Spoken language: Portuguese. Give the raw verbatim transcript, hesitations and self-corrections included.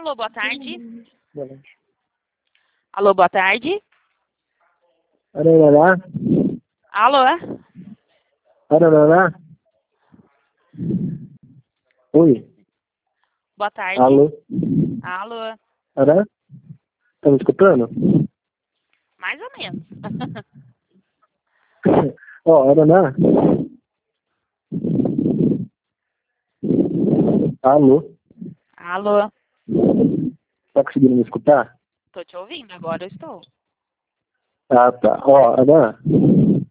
Alô, boa tarde. Alô, boa tarde. Ararará. Alô? Ararará. Oi. Boa tarde. Alô. Alô? Arã? Tá me escutando? Mais ou menos. Ó, Arará. Alô. Alô? Tá conseguindo me escutar? Tô te ouvindo, agora eu estou. Ah, tá. Ó, Arã.